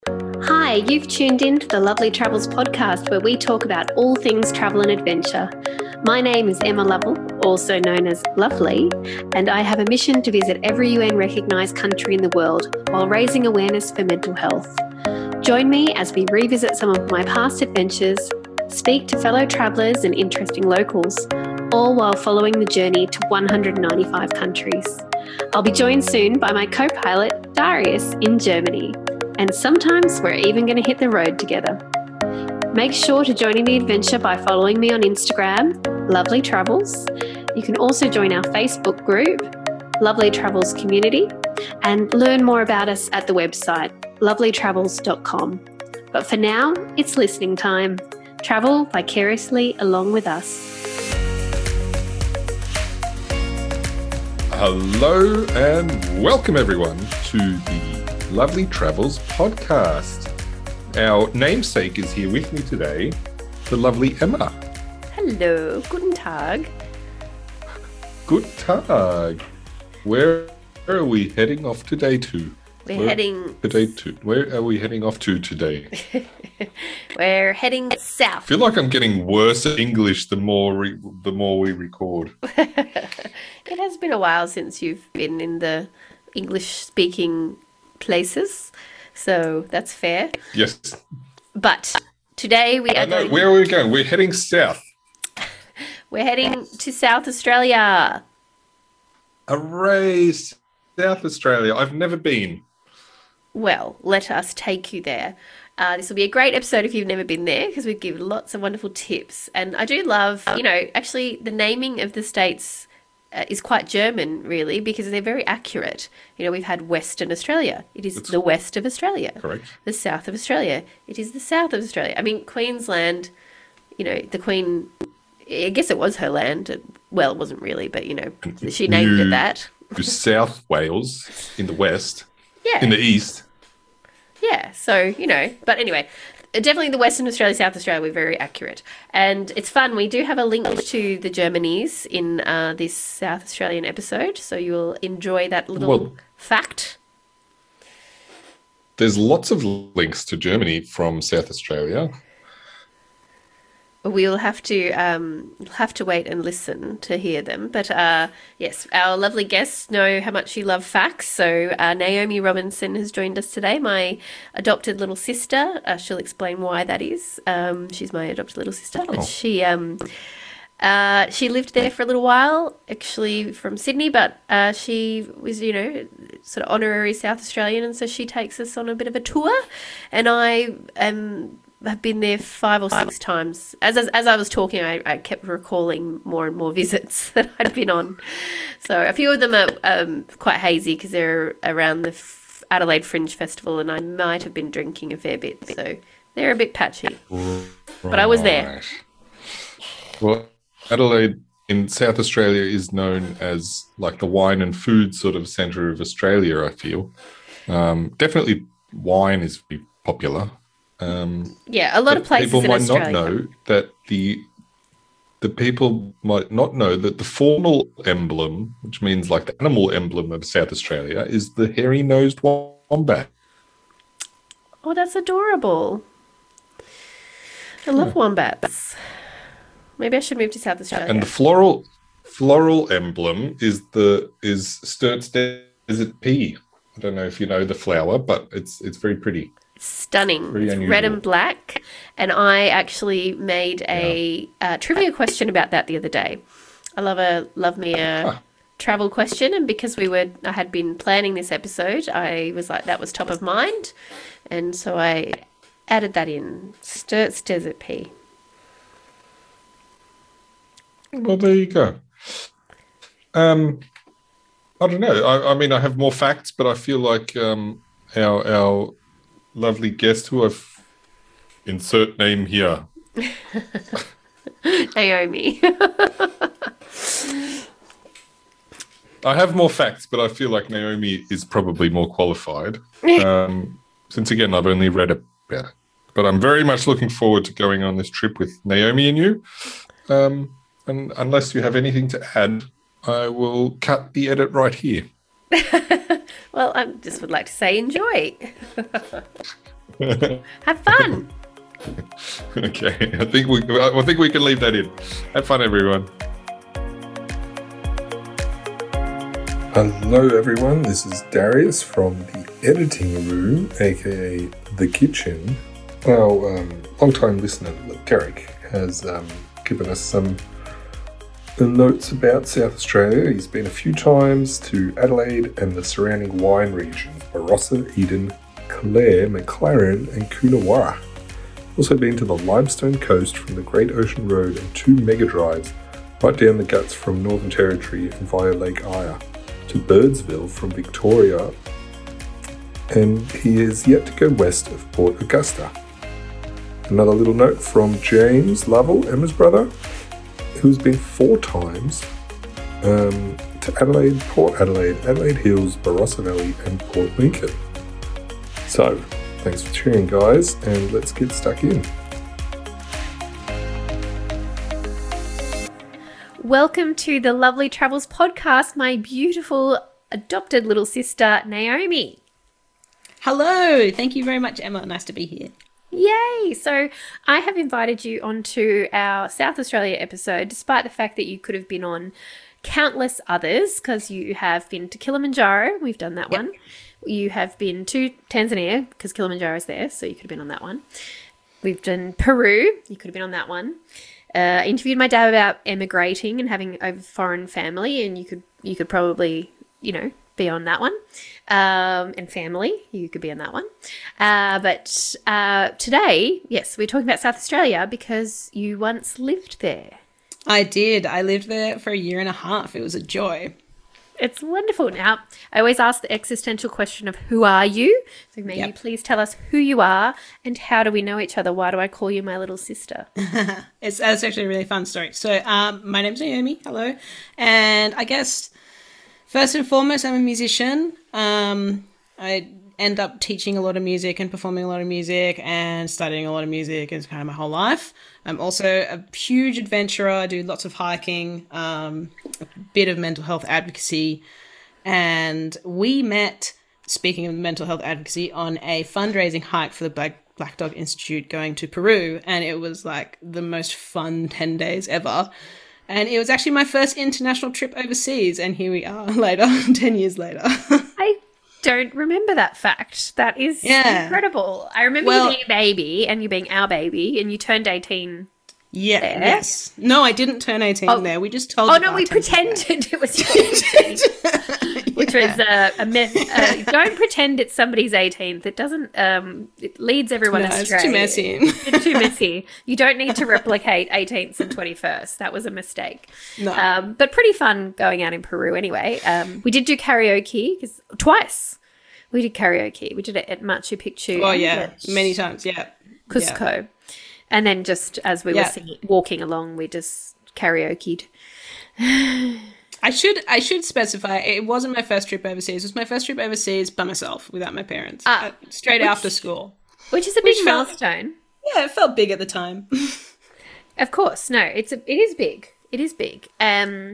Hi, you've tuned in to the Lovely Travels podcast where we talk about all things travel and adventure. My name is Emma Lovell, also known as Lovely, and I have a mission to visit every UN recognised country in the world while raising awareness for mental health. Join me as we revisit some of my past adventures, speak to fellow travellers and interesting locals, all while following the journey to 195 countries. I'll be joined soon by my co-pilot, Darius, in Germany. And sometimes we're even going to hit the road together. Make sure to join in the adventure by following me on Instagram, Lovely Travels. You can also join our Facebook group, Lovely Travels Community, and learn more about us at the website, lovelytravels.com. But for now, it's listening time. Travel vicariously along with us. Hello and welcome everyone to the Lovely Travels podcast. Our namesake is here with me today, the lovely Emma. Hello, guten Tag. Good Tag. Where are we heading off today to? Where are we heading off to today? We're heading south. I feel like I'm getting worse at English the more we record. It has been a while since you've been in the English-speaking places, so that's fair. Yes. But today we are going... Where are we going? We're heading south. We're heading to South Australia. Hooray, South Australia. I've never been. Well, let us take you there. This will be a great episode if you've never been there because we give lots of wonderful tips. And I do love, actually the naming of the states is quite German, really, because they're very accurate. We've had Western Australia. It's the west of Australia. Correct. The south of Australia. It is the south of Australia. I mean, Queensland, the Queen, I guess it was her land. Well, it wasn't really, but, she named it that. South Wales in the west. Yeah. In the east. Yeah, so, but anyway, definitely the Western Australia, South Australia, we're very accurate. And it's fun. We do have a link to the Germanies in this South Australian episode, so you'll enjoy that little fact. There's lots of links to Germany from South Australia. We'll have to wait and listen to hear them. But yes, our lovely guests know how much you love facts. So Naomi Robinson has joined us today, my adopted little sister. She'll explain why that is. She's my adopted little sister. Oh. She lived there for a little while, actually from Sydney, but she was, sort of honorary South Australian, and so she takes us on a bit of a tour. And I have been there 5 or 6 times. As I was talking, I kept recalling more and more visits that I'd been on. So a few of them are quite hazy because they're around the Adelaide Fringe Festival, and I might have been drinking a fair bit. So they're a bit patchy. Right. But I was there. Well, Adelaide in South Australia is known as like the wine and food sort of centre of Australia, I feel. Definitely wine is pretty popular. A lot of places people in might Australia. not know that the people might not know that the formal emblem, which means like the animal emblem of South Australia, is the hairy-nosed wombat. Oh, that's adorable. I love wombats. Maybe I should move to South Australia. And the floral emblem is Sturt's Desert Pea. I don't know if you know the flower, but it's very pretty. Stunning. It's red and black. And I actually made a trivia question about that the other day. I love me a travel question, and because I had been planning this episode, I was like, that was top of mind, and so I added that in. Sturt's Desert Pea. Well, there you go. I don't know. I mean, I have more facts, but I feel like our lovely guest, who I've insert name here, Naomi. I have more facts, but I feel like Naomi is probably more qualified. Since again, I've only read about it, but I'm very much looking forward to going on this trip with Naomi and you. And unless you have anything to add, I will cut the edit right here. Well, I just would like to say enjoy. Have fun. Okay, I think we can leave that in. Have fun, everyone. Hello, everyone. This is Darius from the editing room, aka the kitchen. Our long-time listener, Derek, has given us some notes about South Australia. He's been a few times to Adelaide and the surrounding wine regions, Barossa, Eden, Clare, McLaren and Coonawarra. Also been to the Limestone Coast from the Great Ocean Road and 2 mega drives right down the guts from Northern Territory and via Lake Eyre to Birdsville from Victoria, and he is yet to go west of Port Augusta. Another little note from James Lovell, Emma's brother, who's been 4 times to Adelaide, Port Adelaide, Adelaide Hills, Barossa Valley and Port Lincoln. So, thanks for tuning, guys, and let's get stuck in. Welcome to the Lovely Travels podcast, my beautiful adopted little sister, Naomi. Hello. Thank you very much, Emma. Nice to be here. Yay! So I have invited you onto our South Australia episode, despite the fact that you could have been on countless others, because you have been to Kilimanjaro. We've done that one. You have been to Tanzania, because Kilimanjaro is there, so you could have been on that one. We've done Peru. You could have been on that one. Interviewed my dad about emigrating and having a foreign family, and you could probably, be on that one. And family, you could be on that one. But today, yes, we're talking about South Australia because you once lived there. I did. I lived there for 1.5 years. It was a joy. It's wonderful. Now, I always ask the existential question of who are you? So may you please tell us who you are and how do we know each other? Why do I call you my little sister? It's actually a really fun story. So my name's Naomi. Hello. And I guess first and foremost, I'm a musician. I end up teaching a lot of music and performing a lot of music and studying a lot of music. It's kind of my whole life. I'm also a huge adventurer. I do lots of hiking, a bit of mental health advocacy. And we met, speaking of mental health advocacy, on a fundraising hike for the Black Dog Institute going to Peru. And it was like the most fun 10 days ever. And it was actually my first international trip overseas. And here we are later, 10 years later. I don't remember that fact. That is incredible. I remember you being a baby and you being our baby, and you turned 18. Yeah. There. Yes. No, I didn't turn 18 there. We just told. Oh no, we pretended it was your 18th, which was a myth. Don't pretend it's somebody's 18th. It doesn't. It leads everyone astray. It's too messy. It's too messy. You don't need to replicate 18th and 21st. That was a mistake. No. But pretty fun going out in Peru anyway. We did do karaoke twice. We did karaoke. We did it at Machu Picchu. Oh yeah, many times. Yeah. Cusco. Yeah. And then just as we were walking along, we just karaoke'd. I should specify, it wasn't my first trip overseas. It was my first trip overseas by myself, without my parents, straight after school. Which is a big milestone. Yeah, it felt big at the time. Of course. No, it is big. It is big. And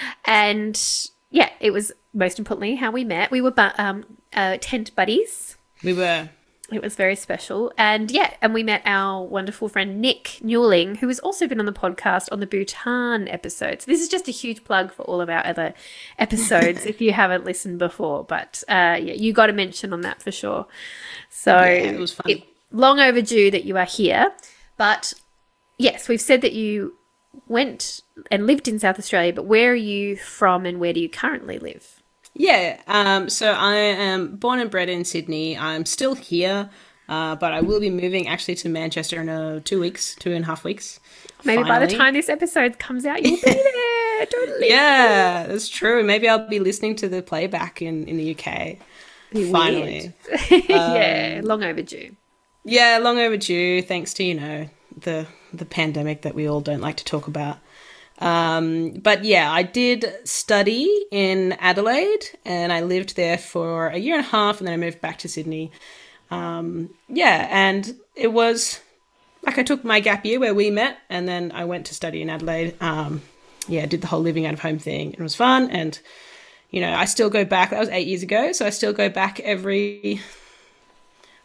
yeah, it was most importantly how we met. We were tent buddies. We were. It was very special. And we met our wonderful friend Nick Newling, who has also been on the podcast on the Bhutan episode. So this is just a huge plug for all of our other episodes if you haven't listened before. But you got a mention on that for sure. So it was fun. Long overdue that you are here. But yes, we've said that you went and lived in South Australia, but where are you from and where do you currently live? Yeah, so I am born and bred in Sydney. I'm still here, but I will be moving actually to Manchester in 2.5 weeks. Maybe by the time this episode comes out, you'll be there. Totally. Yeah, that's true. Maybe I'll be listening to the playback in the UK. Finally. Yeah, long overdue. Yeah, long overdue, thanks to, the pandemic that we all don't like to talk about. But yeah, I did study in Adelaide and I lived there for 1.5 years and then I moved back to Sydney. And it was like I took my gap year where we met and then I went to study in Adelaide. Did the whole living out of home thing. It was fun. And, I still go back. That was 8 years ago. So I still go back every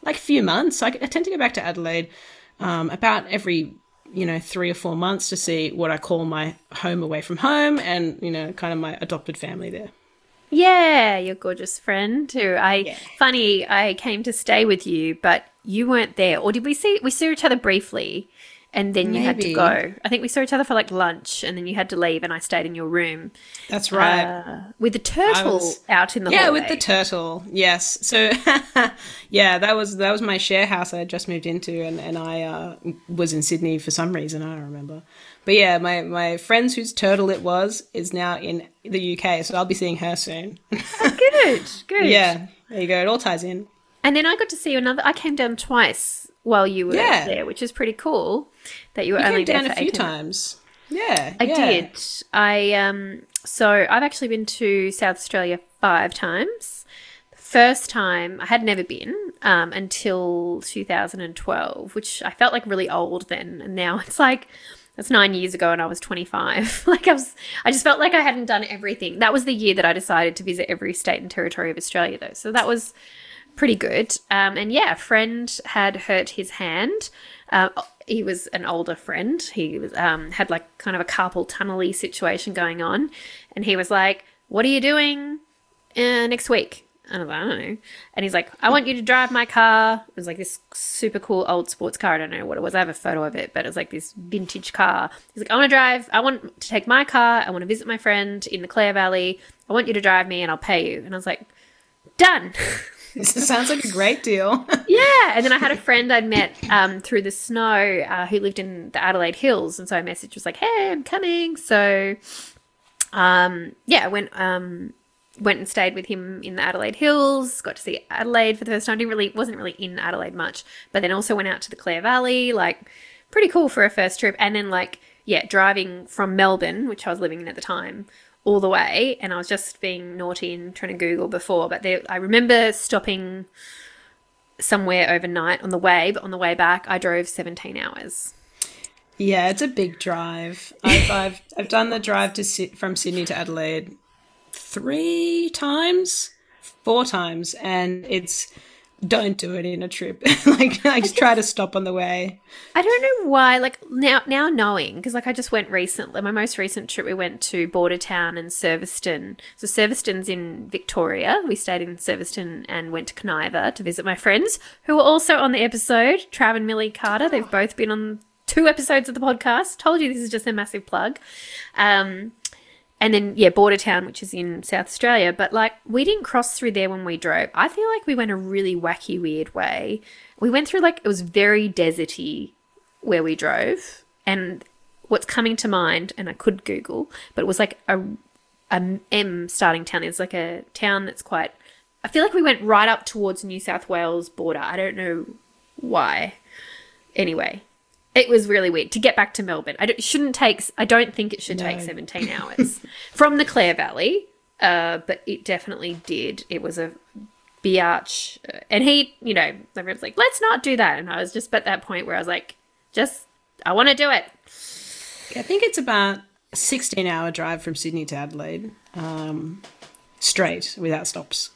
like a few months. I tend to go back to Adelaide about every 3 or 4 months to see what I call my home away from home, and kind of my adopted family there. Yeah, your gorgeous friend who funny, I came to stay with you, but you weren't there. Or did we saw each other briefly and then you had to go. I think we saw each other for like lunch and then you had to leave and I stayed in your room. That's right. With the turtle out in the hallway. Yeah, with the turtle. Yes. So yeah, that was my share house I had just moved into, and I was in Sydney for some reason, I don't remember. But yeah, my friends whose turtle it was is now in the UK, so I'll be seeing her soon. Oh, good. Yeah, there you go. It all ties in. And then I got to see you I came down twice while you were there, which is pretty cool that you were only came there down for a few 18 times. Yeah, I did. So I've actually been to South Australia 5 times. The first time I had never been until 2012, which I felt like really old then, and now it's like that's 9 years ago and I was 25. I just felt like I hadn't done everything. That was the year that I decided to visit every state and territory of Australia though. So that was pretty good. And yeah, a friend had hurt his hand. He was an older friend. He was had like kind of a carpal tunnel-y situation going on. And he was like, what are you doing next week? And I was like, I don't know. And he's like, I want you to drive my car. It was like this super cool old sports car. I don't know what it was. I have a photo of it, but it was like this vintage car. He's like, I want to take my car. I want to visit my friend in the Clare Valley. I want you to drive me and I'll pay you. And I was like, done. This sounds like a great deal. Yeah. And then I had a friend I'd met through the snow who lived in the Adelaide Hills. And so I messaged, was like, hey, I'm coming. So, I went and stayed with him in the Adelaide Hills, got to see Adelaide for the first time. Wasn't really in Adelaide much, but then also went out to the Clare Valley, like pretty cool for a first trip. And then driving from Melbourne, which I was living in at the time, all the way. And I was just being naughty and trying to Google before, but I remember stopping somewhere overnight on the way, but on the way back, I drove 17 hours. Yeah, it's a big drive. I've done the drive from Sydney to Adelaide 4 times, and don't do it in a trip. I just try to stop on the way. I don't know why, now knowing, because I just went recently, my most recent trip, we went to Bordertown and Surveston. So Surveston's in Victoria. We stayed in Surveston and went to Coniva to visit my friends who were also on the episode, Trav and Millie Carter. They've both been on 2 episodes of the podcast. Told you this is just a massive plug. And then, Bordertown, which is in South Australia. But, we didn't cross through there when we drove. I feel like we went a really wacky, weird way. We went through, it was very deserty where we drove. And what's coming to mind, and I could Google, but it was like a M starting town. It's like a town that's quite... I feel like we went right up towards New South Wales border. I don't know why. Anyway... It was really weird to get back to Melbourne. I don't think it should take 17 hours from the Clare Valley, but it definitely did. It was a biatch. And he, everyone's like, let's not do that. And I was just at that point where I was like, I want to do it. I think it's about a 16-hour drive from Sydney to Adelaide, straight, without stops.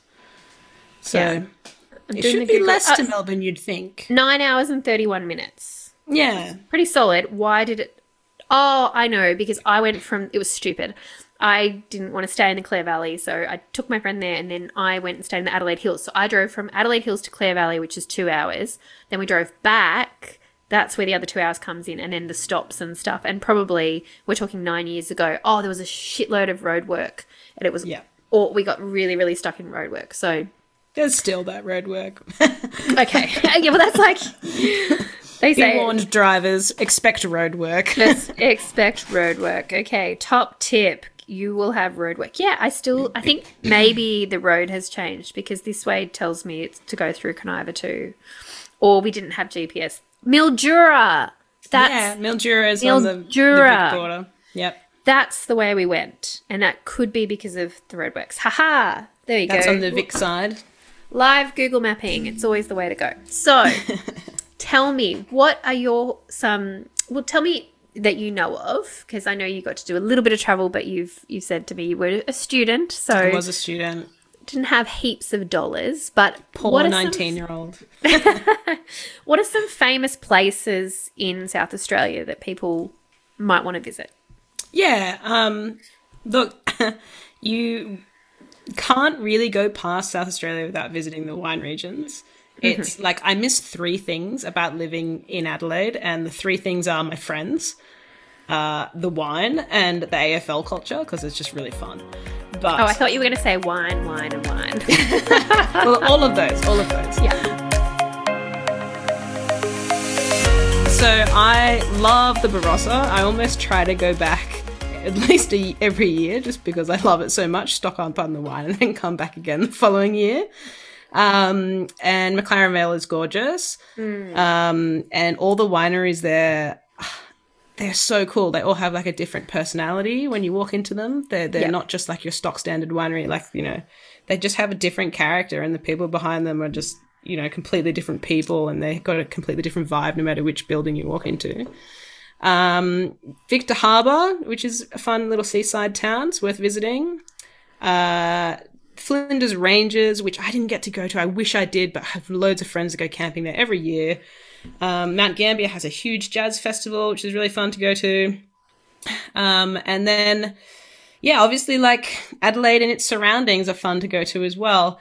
So it should be less to Melbourne, you'd think. 9 hours and 31 minutes. Yeah. Pretty solid. Why did it... Oh, I know, because I went from... It was stupid. I didn't want to stay in the Clare Valley, so I took my friend there and then I went and stayed in the Adelaide Hills. So I drove from Adelaide Hills to Clare Valley, which is 2 hours. Then we drove back. That's where the other 2 hours comes in, and then the stops and stuff. And probably, we're talking 9 years ago, there was a shitload of road work. And it was... Yeah. Or we got really, really stuck in road work, so... There's still that road work. Okay. Yeah, well, that's like... They say, be warned, drivers, expect road work. Let's expect road work. Okay, top tip. You will have road work. Yeah, I think maybe the road has changed because this way tells me it's to go through Coniva too. Or we didn't have GPS. Mildura. Mildura is on the Vic border. Yep. That's the way we went. And that could be because of the roadworks. Haha. There you go. That's on the Vic side. Live Google mapping. It's always the way to go. So... Tell me, what are tell me that you know of, because I know you got to do a little bit of travel, but you've said to me you were a student. So I was a student. didn't have heaps of dollars, but Poor 19-year-old. What are some famous places in South Australia that people might want to visit? Yeah. Look, you can't really go past South Australia without visiting the wine regions. It's like I miss 3 things about living in Adelaide, and the 3 things are my friends, the wine, and the AFL culture, because it's just really fun. But I thought you were going to say wine, and wine. well, all of those. Yeah. So I love the Barossa. I almost try to go back at least every year just because I love it so much, stock up on the wine and then come back again the following year. And McLaren Vale is gorgeous. And all the wineries there, they're so cool. They all have like a different personality when you walk into them. They're not just like your stock standard winery. Like, you know, they just have a different character, and the people behind them are just, you know, completely different people, and they've got a completely different vibe no matter which building you walk into. Victor Harbour, which is a fun little seaside town, it's worth visiting. Flinders Ranges, which I didn't get to go to. I wish I did, but I have loads of friends that go camping there every year. Mount Gambier has a huge jazz festival, which is really fun to go to. And then, yeah, obviously, like Adelaide and its surroundings are fun to go to as well.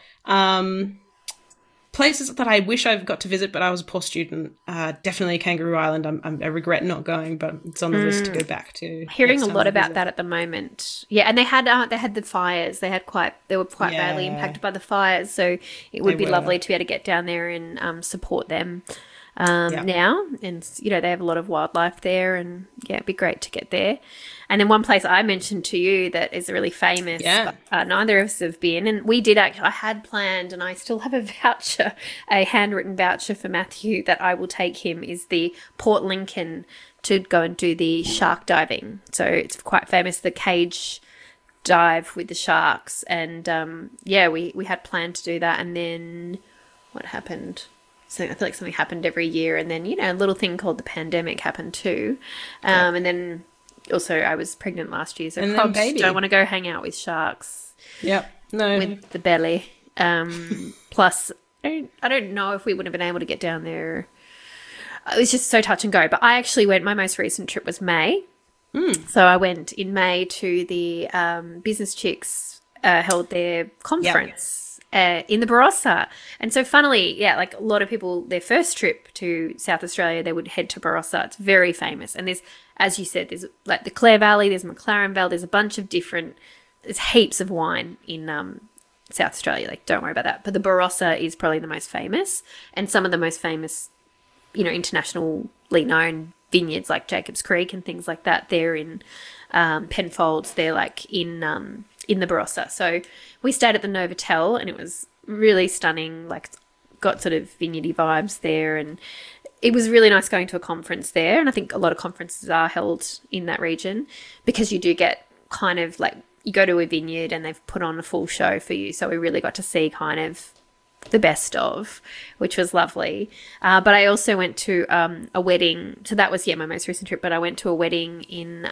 Places that I wish I've got to visit, but I was a poor student. Definitely Kangaroo Island. I regret not going, but it's on the list to go back to. Hearing a lot about that at the moment. Yeah, and they had the fires. They were quite badly impacted by the fires, so it would be lovely to be able to get down there and support them now. And you know, they have a lot of wildlife there, and yeah, it'd be great to get there. And then one place I mentioned to you that is really famous, but neither of us have been. And we did actually, I had planned, and I still have a voucher, a handwritten voucher for Matthew that I will take him, is the Port Lincoln to go and do the shark diving. So it's quite famous, the cage dive with the sharks. And we had planned to do that. And then what happened? So I feel like something happened every year. And then, you know, a little thing called the pandemic happened too. And then also I was pregnant last year, so baby don't want to go hang out with sharks. Yep. No. With the belly. Plus, I don't know if we would have been able to get down there. It was just so touch and go. But I actually went, my most recent trip was May. So I went in May to the Business Chicks held their conference. In the Barossa. And so funnily, like a lot of people, their first trip to South Australia, they would head to Barossa. It's very famous. And there's, as you said, there's like the Clare Valley, there's McLaren Vale, there's a bunch of different, there's heaps of wine in South Australia. Like, don't worry about that. But the Barossa is probably the most famous, and some of the most famous, you know, internationally known vineyards like Jacobs Creek and things like that, they're in Penfolds. They're like in the Barossa. So we stayed at the Novotel, and it was really stunning, like got sort of vineyardy vibes there, and it was really nice going to a conference there. And I think a lot of conferences are held in that region because you do get kind of like, you go to a vineyard and they've put on a full show for you. So we really got to see kind of the best of, which was lovely. But I also went to a wedding. So that was, my most recent trip, but I went to a wedding in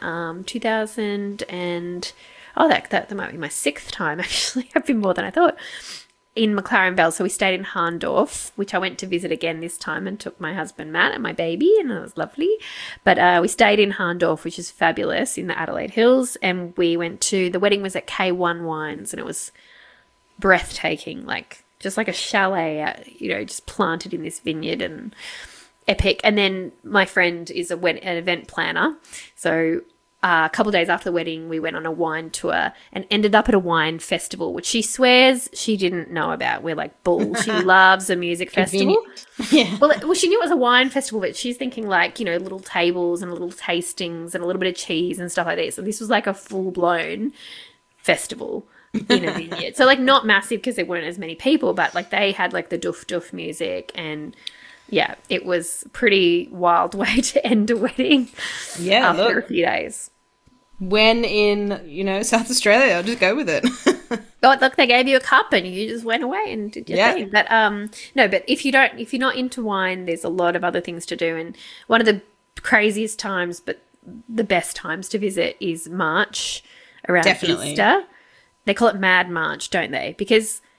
2000 and... that might be my 6th time, actually. I've been more than I thought, in McLaren Vale. So we stayed in Harndorf, which I went to visit again this time, and took my husband Matt and my baby, and it was lovely. But we stayed in Harndorf, which is fabulous, in the Adelaide Hills, and we went to, the wedding was at K1 Wines, and it was breathtaking, like just like a chalet, you know, just planted in this vineyard, and epic. And then my friend is an event planner, so a couple of days after the wedding, we went on a wine tour and ended up at a wine festival, which she swears she didn't know about. We're like, bull. She loves a music festival. Yeah. Well, she knew it was a wine festival, but she's thinking like, you know, little tables and little tastings and a little bit of cheese and stuff like this. And this was like a full-blown festival in a vineyard. So like not massive because there weren't as many people, but like they had like the doof music, and yeah, it was a pretty wild way to end a wedding after a few days. When in, you know, South Australia, I'll just go with it. Look, they gave you a cup and you just went away and did your thing. But no, but if you're not into wine, there's a lot of other things to do. And one of the craziest times, but the best times to visit, is March around Easter. They call it Mad March, don't they? Because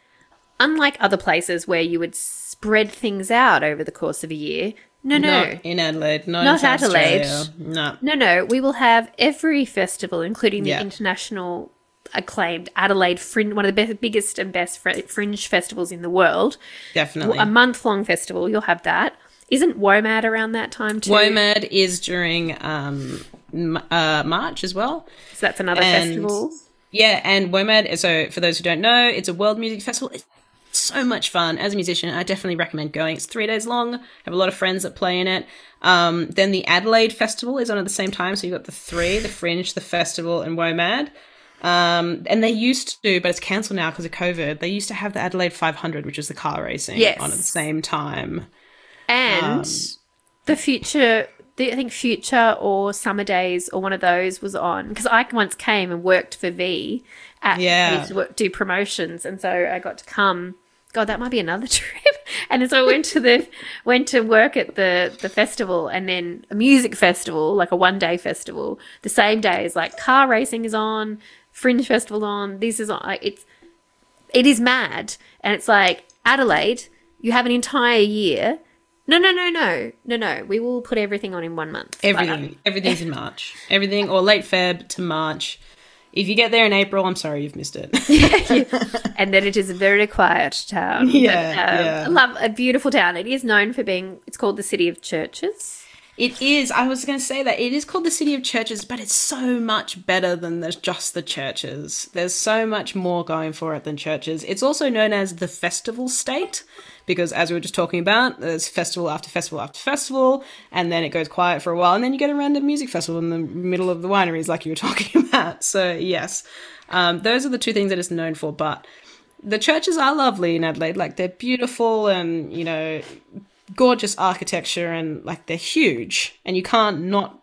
unlike other places where you would spread things out over the course of a year, no. Not in Adelaide. Not in South Adelaide. Australia. No. We will have every festival, including the Yeah. international acclaimed Adelaide Fringe, one of the biggest and best fringe festivals in the world. Definitely. A month-long festival, you'll have that. Isn't WOMAD around that time too? WOMAD is during March as well. So that's another festival. Yeah, and WOMAD, so for those who don't know, it's a world music festival. It's so much fun. As a musician, I definitely recommend going. It's 3 days long. I have a lot of friends that play in it. Then the Adelaide Festival is on at the same time. So you've got the three, the Fringe, the Festival, and WOMAD. And they used to, but it's cancelled now because of COVID, they used to have the Adelaide 500, which is the car racing, on at the same time. And the Future... I think Future or Summer Days or one of those was on, because I once came and worked for V. We used to do promotions, and so I got to come. God, that might be another trip. And so I went to work at the festival, and then a music festival, like a 1-day festival. The same day as like car racing is on, Fringe Festival on. This is on. Like, it is mad, and it's like Adelaide. You have an entire year. No. We will put everything on in 1 month. Everything's in March. Everything, or late Feb to March. If you get there in April, I'm sorry, you've missed it. And then it is a very quiet town. Yeah. I love a beautiful town. It is known for being, it's called the City of Churches. It is. I was going to say that. It is called the City of Churches, but it's so much better than just the churches. There's so much more going for it than churches. It's also known as the Festival State, because as we were just talking about, there's festival after festival after festival, and then it goes quiet for a while, and then you get a random music festival in the middle of the wineries like you were talking about. So, yes, those are the two things that it's known for, but the churches are lovely in Adelaide. Like, they're beautiful and, you know, gorgeous architecture, and like they're huge, and you can't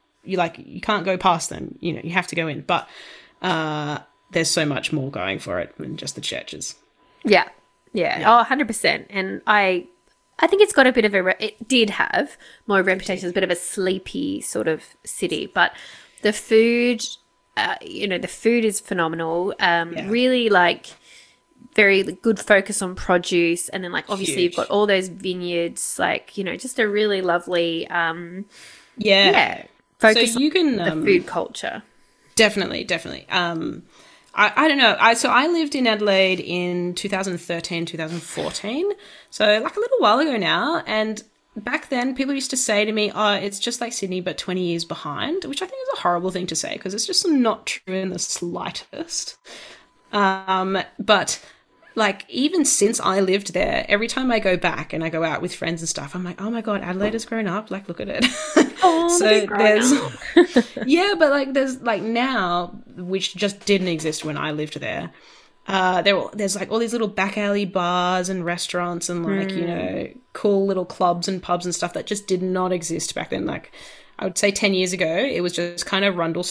go past them. You know, you have to go in. But there's so much more going for it than just the churches. Yeah. Oh, 100%. And I think it's got a bit of it did have more reputation as a bit of a sleepy sort of city, but the food, the food is phenomenal. Really like very good focus on produce, and then like obviously you've got all those vineyards, like, you know, just a really lovely focus so you can, on the food culture. Definitely. I don't know. So I lived in Adelaide in 2013, 2014. So like a little while ago now. And back then people used to say to me, oh, it's just like Sydney, but 20 years behind, which I think is a horrible thing to say because it's just not true in the slightest. But like, even since I lived there, every time I go back and I go out with friends and stuff, I'm like, oh my God, Adelaide has grown up. Like, look at it. Oh, so but like, there's like now, which just didn't exist when I lived there. There's like all these little back alley bars and restaurants and like, you know, cool little clubs and pubs and stuff that just did not exist back then. Like, I would say 10 years ago, it was just kind of Rundle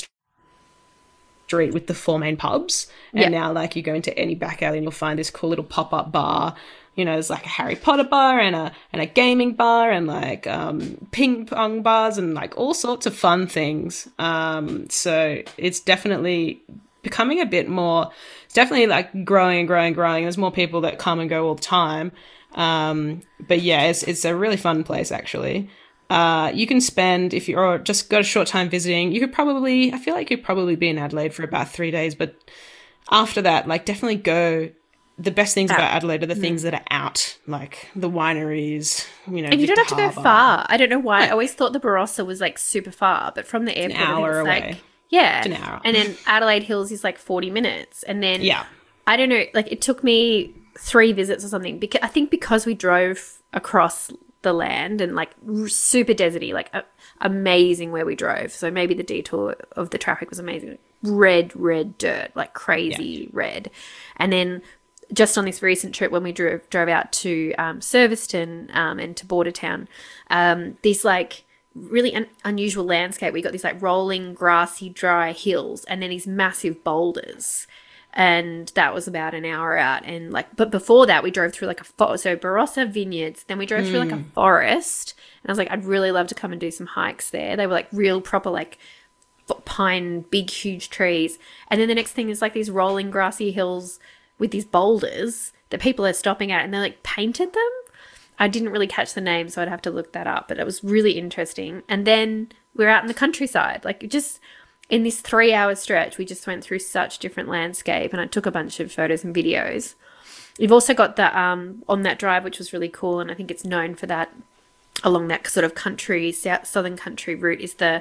Street with the 4 main pubs, and now like you go into any back alley and you'll find this cool little pop-up bar. You know, there's like a Harry Potter bar and a gaming bar and like ping pong bars and like all sorts of fun things. So it's definitely becoming a bit more. It's definitely like growing. There's more people that come and go all the time. But yeah, it's a really fun place actually. You can spend, if you're just got a short time visiting, I feel like you could probably be in Adelaide for about 3 days, but after that, like, definitely go. The best things about Adelaide are the things that are out, like the wineries, you know. And you don't have to go Harbour. far. I don't know why. I always thought the Barossa was like super far, but from the airport, An hour away. like, yeah. It's an hour. And then Adelaide Hills is like 40 minutes. And then, Yeah. I don't know, like it took me 3 visits or something. I think because we drove across the land and like super deserty, like amazing where we drove. So maybe the detour of the traffic was amazing. Red dirt, like crazy red. And then just on this recent trip when we drove out to Serviceton and to Bordertown, this like really unusual landscape. We got these like rolling grassy dry hills and then these massive boulders. And that was about an hour out. And like, but before that, we drove through like so Barossa Vineyards. Then we drove through like a forest. And I was like, I'd really love to come and do some hikes there. They were like real proper like pine, big, huge trees. And then the next thing is like these rolling grassy hills with these boulders that people are stopping at, and they like painted them. I didn't really catch the name, so I'd have to look that up, but it was really interesting. And then we're out in the countryside, like just in this 3-hour stretch, we just went through such different landscape, and I took a bunch of photos and videos. You've also got the on that drive, which was really cool, and I think it's known for that along that sort of country, southern country route, is the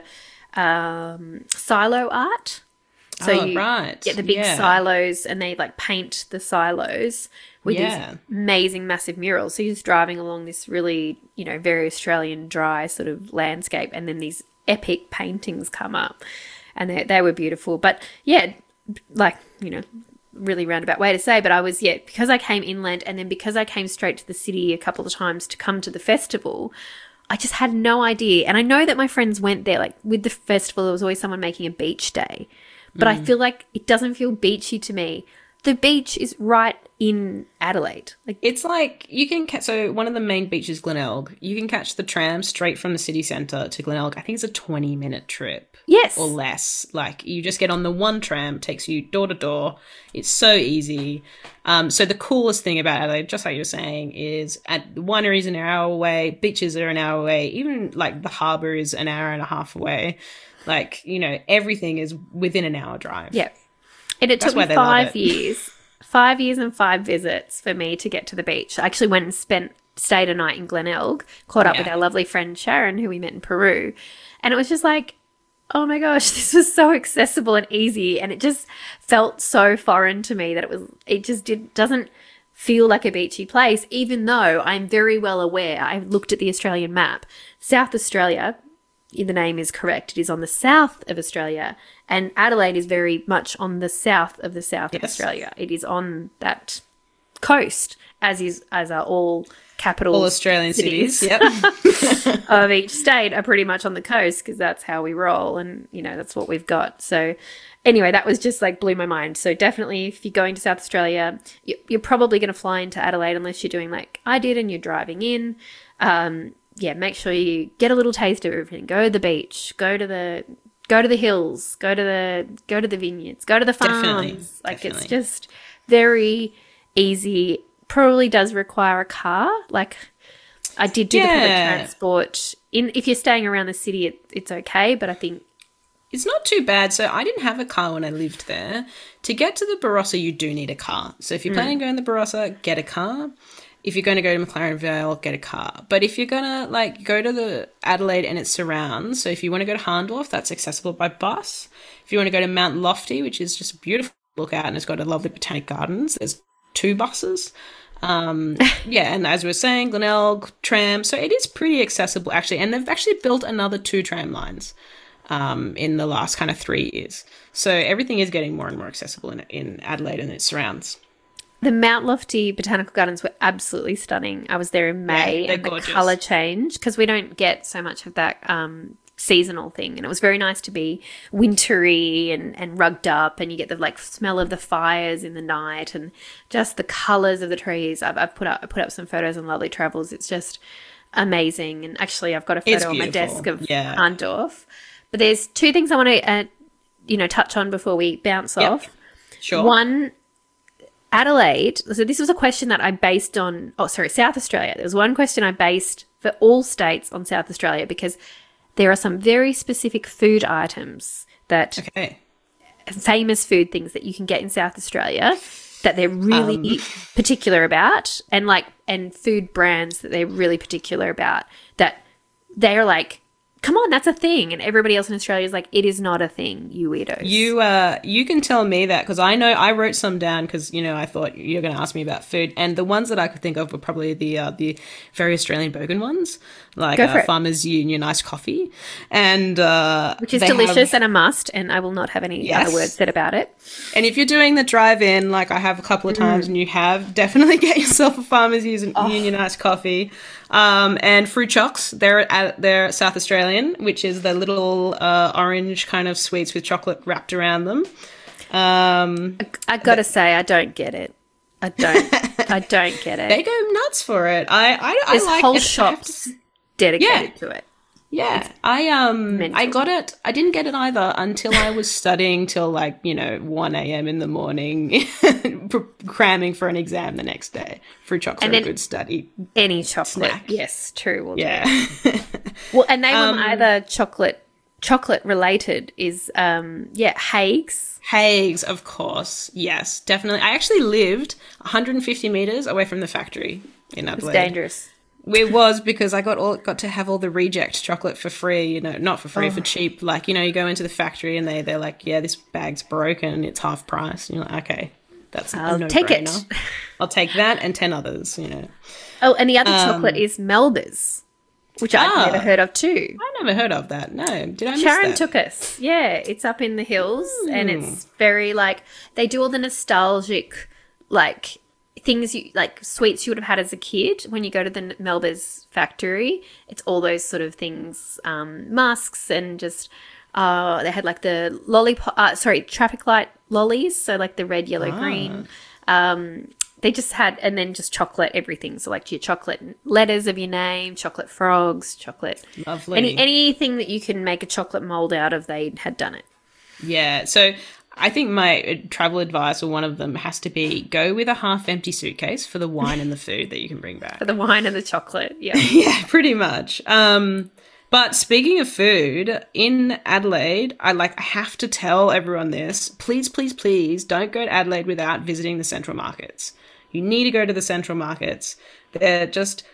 silo art. So you get the big silos, and they like paint the silos with these amazing massive murals. So you're just driving along this really, you know, very Australian dry sort of landscape, and then these epic paintings come up, and they were beautiful. But yeah, like, you know, really roundabout way to say, but I was, because I came inland, and then because I came straight to the city a couple of times to come to the festival, I just had no idea. And I know that my friends went there, like with the festival, there was always someone making a beach day, but I feel like it doesn't feel beachy to me. The beach is right in Adelaide. Like, it's like you can so one of the main beaches, Glenelg, you can catch the tram straight from the city centre to Glenelg. I think it's a 20-minute trip. Yes. Or less. Like, you just get on the one tram, takes you door to door. It's so easy. So the coolest thing about Adelaide, just like you were saying, is at the wineries an hour away, beaches are an hour away, even like the harbour is an hour and a half away. Like, you know, everything is within an hour drive. Yeah. And it took me 5 years. 5 years and 5 visits for me to get to the beach. I actually went and stayed a night in Glenelg, caught up with our lovely friend Sharon, who we met in Peru. And it was just like, oh my gosh, this was so accessible and easy. And it just felt so foreign to me that doesn't feel like a beachy place, even though I'm very well aware. I looked at the Australian map. South Australia, the name is correct, it is on the south of Australia, and Adelaide is very much on the south of the south of Australia. It is on that coast, as are all capitals, all Australian cities of each state are pretty much on the coast, because that's how we roll, and you know, that's what we've got. So anyway, that was just like blew my mind. So definitely, if you're going to South Australia, you're probably going to fly into Adelaide unless you're doing like I did and you're driving in. Make sure you get a little taste of everything. Go to the beach, go to the hills, go to the vineyards, go to the farms. Definitely. It's just very easy. Probably does require a car. Like, I did do the public transport. If you're staying around the city, it's okay, but I think it's not too bad. So I didn't have a car when I lived there. To get to the Barossa, you do need a car. So if you're planning on going to the Barossa, get a car. If you're going to go to McLaren Vale, get a car. But if you're going to like go to the Adelaide and its surrounds, so if you want to go to Harndorf, that's accessible by bus. If you want to go to Mount Lofty, which is just a beautiful lookout and it's got a lovely botanic gardens, there's 2 buses. And as we were saying, Glenelg, tram. So it is pretty accessible, actually. And they've actually built another 2 tram lines in the last kind of 3 years. So everything is getting more and more accessible in Adelaide and its surrounds. The Mount Lofty Botanical Gardens were absolutely stunning. I was there in May, and gorgeous. The colour change, because we don't get so much of that seasonal thing, and it was very nice to be wintry and rugged up, and you get the like smell of the fires in the night, and just the colours of the trees. I've put up some photos on Lovely Travels. It's just amazing, and actually I've got a photo on my desk of Harndorf. But there's 2 things I want to touch on before we bounce off. Sure. One, Adelaide, so this was a question that I based on, South Australia. There was one question I based for all states on South Australia, because there are some very specific food items famous food things that you can get in South Australia that they're really particular about, and food brands that they're really particular about, that they're like, come on, that's a thing. And everybody else in Australia is like, it is not a thing, you weirdos. You can tell me that, because I know I wrote some down, because, I thought you were going to ask me about food. And the ones that I could think of were probably the very Australian bogan ones, like Farmers Union iced coffee. And which is delicious and a must, and I will not have any other words said about it. And if you're doing the drive-in, like I have a couple of times, and you have, definitely get yourself a Farmers Union iced coffee. And fruit chocks, they're South Australian, which is the little orange kind of sweets with chocolate wrapped around them. I gotta say, I don't get it. I don't get it. They go nuts for it. I There's like whole it. shops dedicated to it. Yeah, I got it. I didn't get it either until I was studying till 1 a.m. in the morning, cramming for an exam the next day. Fruit chocolate, a good study. Any chocolate, snack. yes, true. Will Yeah. Well, and they were either chocolate related. Is Haigh's. Haigh's, of course. Yes, definitely. I actually lived 150 meters away from the factory in Adelaide. It's dangerous. It was because I got to have all the reject chocolate for free, not for free, for cheap. Like, you go into the factory and they're like, yeah, this bag's broken, it's half price. And you're like, okay, that's I'll a no-brainer. take it. I'll take that and 10 others, Oh, and the other chocolate is Melba's, which I've never heard of too. I never heard of that. No, did I miss Sharon that? took us. Yeah, it's up in the hills and it's very they do all the nostalgic things sweets you would have had as a kid when you go to the Melba's factory. It's all those sort of things, masks and just they had the lollipop, traffic light lollies, so the red, yellow, green. They just had, and then just chocolate everything. So your chocolate letters of your name, chocolate frogs, chocolate. Lovely. Anything that you can make a chocolate mold out of, they had done it. Yeah. So I think my travel advice, or one of them, has to be go with a half-empty suitcase for the wine and the food that you can bring back. For the wine and the chocolate, yeah. Yeah, pretty much. But speaking of food, in Adelaide, I have to tell everyone this. Please, please, please don't go to Adelaide without visiting the Central Markets. You need to go to the Central Markets. They're just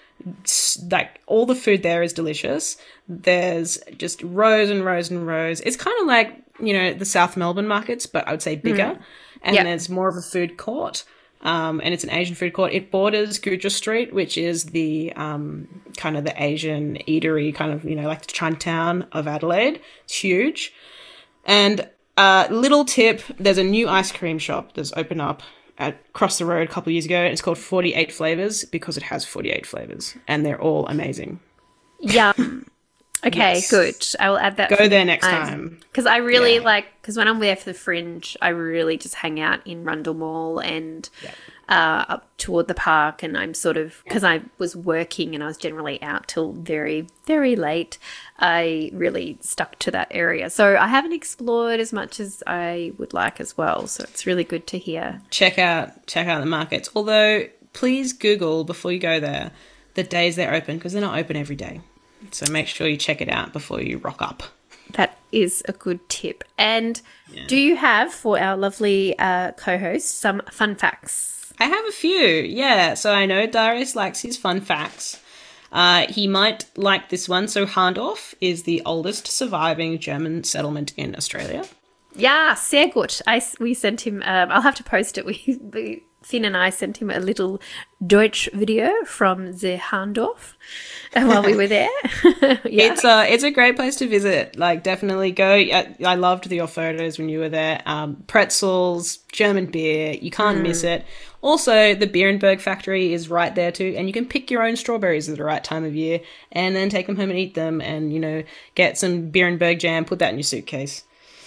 all the food there is delicious. There's just rows and rows and rows. It's kind of like, the South Melbourne markets, but I would say bigger. And there's more of a food court. And it's an Asian food court. It borders Guja Street, which is the kind of the Asian eatery, kind of, like the Chinatown of Adelaide. It's huge. And little tip, there's a new ice cream shop that's opened up across the road a couple of years ago. It's called 48 Flavors because it has 48 flavors, and they're all amazing. Yum. Okay, Yes. good. I will add that. Go there next time. Because I really because when I'm there for the Fringe, I really just hang out in Rundle Mall and up toward the park. And I'm because I was working and I was generally out till very, very late, I really stuck to that area. So I haven't explored as much as I would like as well. So it's really good to hear. Check out the markets. Although, please Google before you go there the days they're open, because they're not open every day. So make sure you check it out before you rock up. That is a good tip. And do you have, for our lovely co-host, some fun facts? I have a few, yeah. So I know Darius likes his fun facts. He might like this one. So Harndorf is the oldest surviving German settlement in Australia. Yeah, sehr gut. We sent him, I'll have to post it. Finn and I sent him a little Deutsch video from the Harndorf while we were there. Yeah. It's a great place to visit. Definitely go. I loved your photos when you were there. Pretzels, German beer. You can't miss it. Also, the Beerenberg factory is right there too, and you can pick your own strawberries at the right time of year and then take them home and eat them and, get some Beerenberg jam, put that in your suitcase.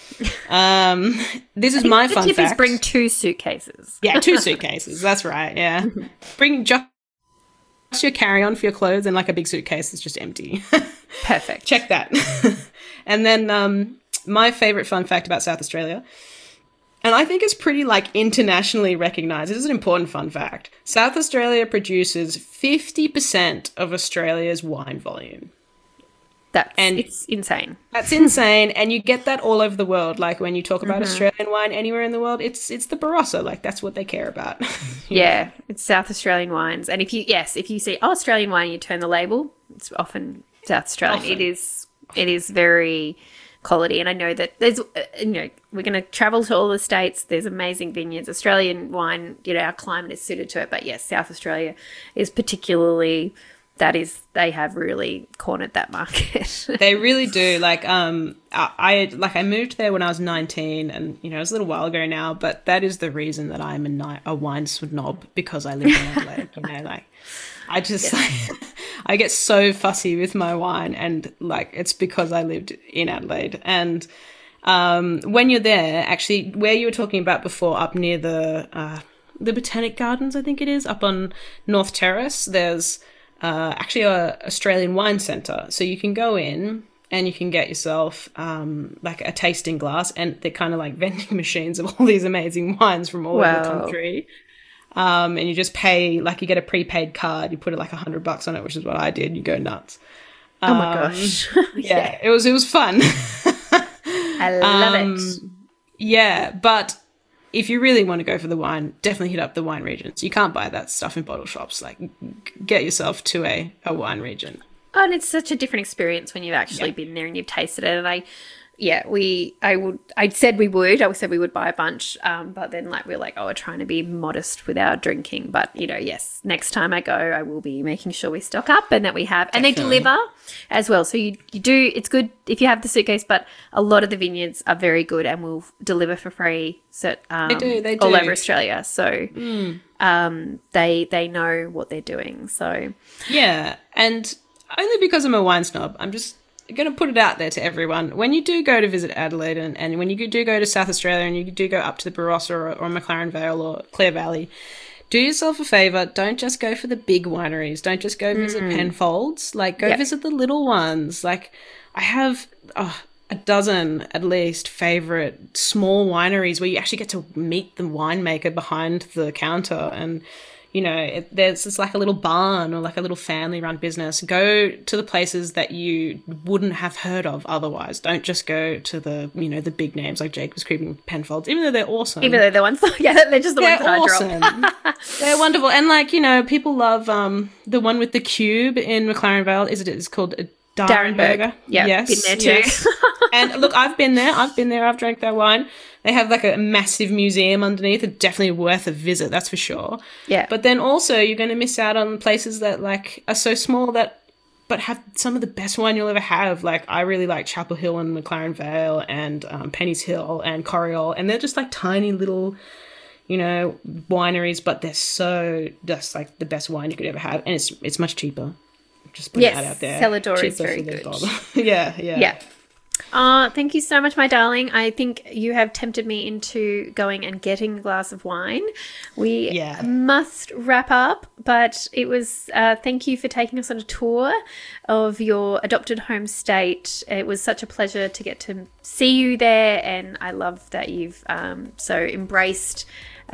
This is my fun fact. The tip is bring 2 suitcases. Yeah, 2 suitcases. That's right. Yeah, bring just your carry-on for your clothes and a big suitcase that's just empty. Perfect. Check that. And then my favorite fun fact about South Australia, and I think it's pretty internationally recognized. This is an important fun fact. South Australia produces 50% of Australia's wine volume. It's insane. That's insane, and you get that all over the world. When you talk about Australian wine anywhere in the world, it's the Barossa. That's what they care about. Yeah, it's South Australian wines. And if you see Australian wine, you turn the label. It's often South Australian. It is very quality, and I know that there's we're going to travel to all the states. There's amazing vineyards. Australian wine, our climate is suited to it. But yes, South Australia is particularly. They have really cornered that market. They really do. I moved there when I was 19, and it was a little while ago now. But that is the reason that I'm a wine snob, because I live in Adelaide. I just I get so fussy with my wine, and it's because I lived in Adelaide. And when you're there, actually, where you were talking about before, up near the Botanic Gardens, I think it is, up on North Terrace, there's actually a Australian wine centre. So you can go in and you can get yourself like a tasting glass, and they're kind of like vending machines of all these amazing wines from all over the country. And you just pay, like you get a prepaid card, you put it like $100 on it, which is what I did. You go nuts. Oh my gosh. Yeah, it was fun. I love it. Yeah, but if you really want to go for the wine, definitely hit up the wine regions. You can't buy that stuff in bottle shops. Like, get yourself to a wine region. Oh, and it's such a different experience when you've actually been there and you've tasted it. And I said we would buy a bunch, but then like we're like, we're trying to be modest with our drinking. But yes, next time I go, I will be making sure we stock up and that we have, and they deliver as well. So you do. It's good if you have the suitcase, but a lot of the vineyards are very good and will deliver for free. So they do all over Australia. So they know what they're doing. So yeah, and only because I'm a wine snob, I'm just going to put it out there to everyone. When you do go to visit Adelaide and when you do go to South Australia and you do go up to the Barossa or McLaren Vale or Clare Valley, do yourself a favour. Don't just go for the big wineries. Don't just go visit Penfolds. Like, go visit the little ones. Like, I have a dozen at least favourite small wineries where you actually get to meet the winemaker behind the counter, and there's just like a little barn or like a little family-run business. Go to the places that you wouldn't have heard of otherwise. Don't just go to the, the big names like Jacob's Creek and Penfolds, even though they're awesome. Even though they're ones, they're just the ones that awesome. I drop. They're wonderful. And like, people love the one with the cube in McLaren Vale. It's called Darrenberger. Yeah, yes, been there too. Yes. And look, I've been there. I've drank their wine. They have like a massive museum underneath. It's definitely worth a visit, that's for sure. Yeah. But then also you're going to miss out on places that like are so small but have some of the best wine you'll ever have. Like, I really like Chapel Hill and McLaren Vale and Penny's Hill and Corriol, and they're just like tiny little, wineries, but they're so just like the best wine you could ever have, and it's much cheaper. Just putting that out there. Cellador is very good. Yeah. Thank you so much, my darling. I think you have tempted me into going and getting a glass of wine. We must wrap up, but it was thank you for taking us on a tour of your adopted home state. It was such a pleasure to get to see you there, and I love that you've so embraced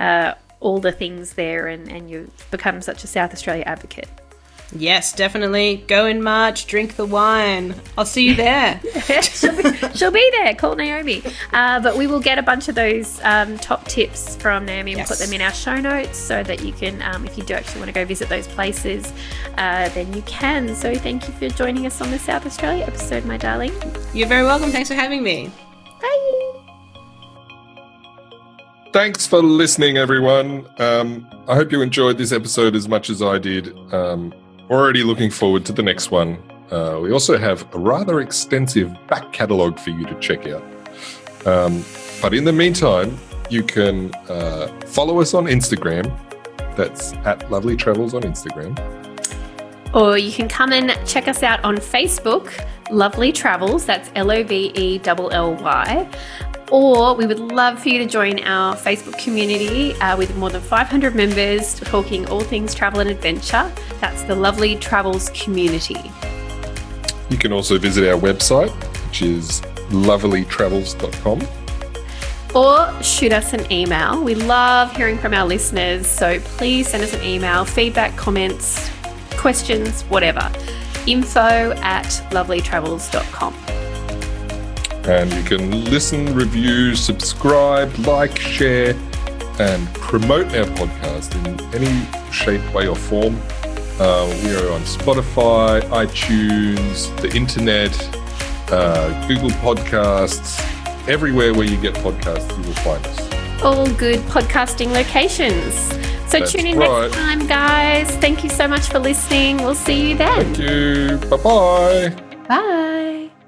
all the things there, and you've become such a South Australia advocate. Yes, definitely. Go in March, drink the wine. I'll see you there. She'll be there. Call Naomi. But we will get a bunch of those top tips from Naomi and put them in our show notes so that you can, if you do actually want to go visit those places, then you can. So thank you for joining us on the South Australia episode, my darling. You're very welcome. Thanks for having me. Bye. Thanks for listening, everyone. I hope you enjoyed this episode as much as I did. Already looking forward to the next one. We also have a rather extensive back catalogue for you to check out. But in the meantime, you can follow us on Instagram. That's at Lovely Travels on Instagram. Or you can come and check us out on Facebook, Lovely Travels. That's LOVELLY. Or we would love for you to join our Facebook community with more than 500 members talking all things travel and adventure. That's the Lovely Travels community. You can also visit our website, which is lovelytravels.com. Or shoot us an email. We love hearing from our listeners, so please send us an email, feedback, comments, questions, whatever. info@lovelytravels.com. And you can listen, review, subscribe, like, share, and promote our podcast in any shape, way, or form. We are on Spotify, iTunes, the internet, Google Podcasts, everywhere where you get podcasts, you will find us. All good podcasting locations. So tune in next time, guys. Thank you so much for listening. We'll see you then. Thank you. Bye-bye. Bye.